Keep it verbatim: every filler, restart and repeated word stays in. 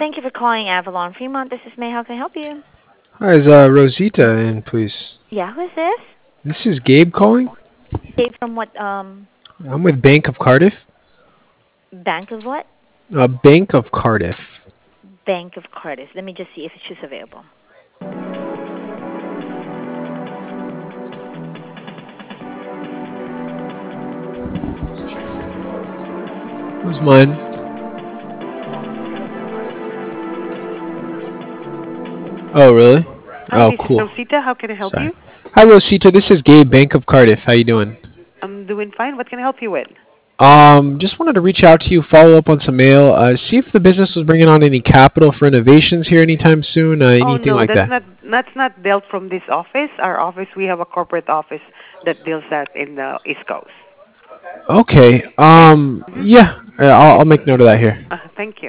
Thank you for calling Avalon Fremont. This is May. How can I help you? Hi, is uh, Rosita in, please? Yeah, who is this? This is Gabe calling. Dave from what um I'm with Bank of Cardiff. bank of what? Uh, Bank of Cardiff. Bank of Cardiff. Let me just see if she's available. Who's mine? Oh, really? Hi, Oh, this is cool. Rosita. How can I help Sorry. you? Hi, Rosita. This is Gabe, Bank of Cardiff. How you doing? I'm doing fine. What can I help you with? Um, just wanted to reach out to you, follow up on some mail, uh, see if the business was bringing on any capital for innovations here anytime soon, uh, Oh anything no, like that's that. not that's not dealt from this office. Our office, we have a corporate office that deals that in the East Coast. Okay. Okay. Um, hmm yeah, uh, I'll, I'll make note of that here. Uh, thank you.